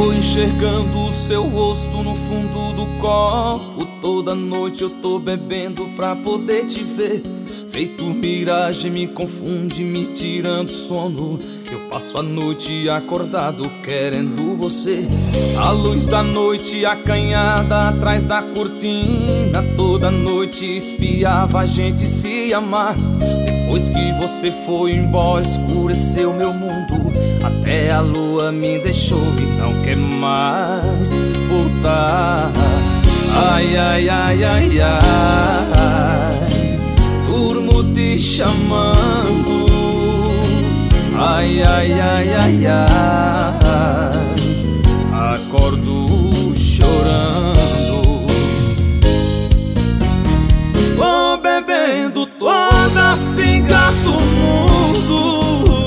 Tô enxergando o seu rosto no fundo do copo. Toda noite eu tô bebendo pra poder te ver. Feito miragem, me confunde, me tirando sono. Eu passo a noite acordado querendo você. A luz da noite acanhada atrás da cortina. Toda noite espiava a gente se amar. Depois que você foi embora, escureceu meu mundo. Até a lua me deixou e não quer mais voltar. Ai, ai, ai, ai, ai, durmo te chamando. Ai, ai, ai, ai, ai, acordo chorando. Vou bebendo todas as pingas do mundo.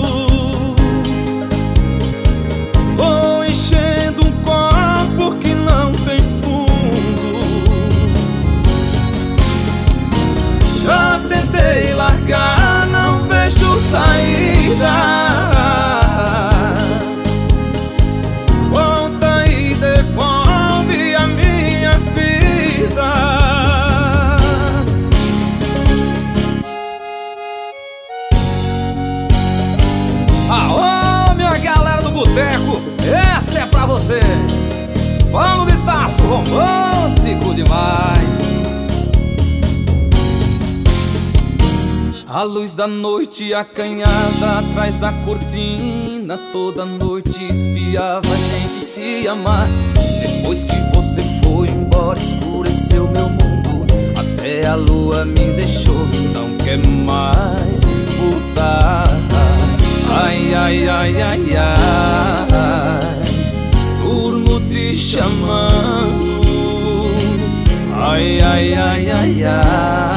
Vou enchendo um copo que não tem fundo. Já tentei largar, não vejo saída. Volta e devolve a minha vida. Aô, minha galera do boteco, essa é pra vocês. Pano de taço romântico demais. A luz da noite acanhada atrás da cortina. Toda noite espiava a gente se amar. Depois que você foi embora, escureceu meu mundo. Até a lua me deixou e não quer mais voltar. Ai, ai, ai, ai, ai, durmo te chamando. Ai, ai, ai, ai, ai.